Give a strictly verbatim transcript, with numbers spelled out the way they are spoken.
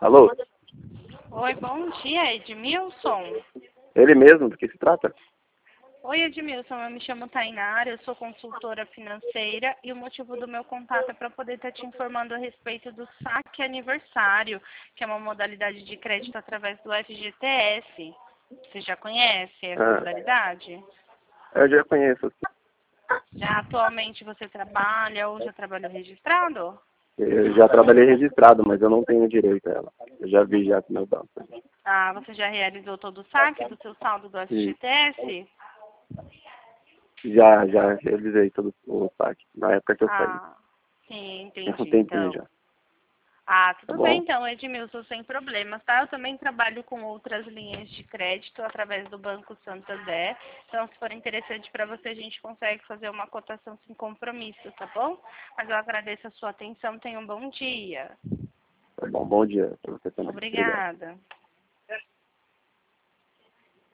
Alô? Oi, bom dia, Edmilson. Ele mesmo, do que se trata? Oi, Edmilson, eu me chamo Tainara, eu sou consultora financeira e o motivo do meu contato é para poder estar te informando a respeito do saque aniversário, que é uma modalidade de crédito através do F G T S. Você já conhece essa Ah, modalidade? eu já conheço. Já atualmente você trabalha ou já trabalhou registrado? Eu já trabalhei registrado, mas eu não tenho direito a ela. Eu já vi já com meu banco. Ah, você já realizou todo o saque do seu saldo do F G E T S? já, já realizei todo o saque, na época que eu saí. Ah, sim, Tem um entendi, tempinho então. já, Ah, tá tudo bem bom? então, Edmilson, sem problemas, tá? Eu também trabalho com outras linhas de crédito através do Banco Santander. Então, se for interessante para você, a gente consegue fazer uma cotação sem compromisso, tá bom? Mas eu agradeço a sua atenção, tenha um bom dia. Tá bom, bom dia pra você também. Obrigado. Obrigada.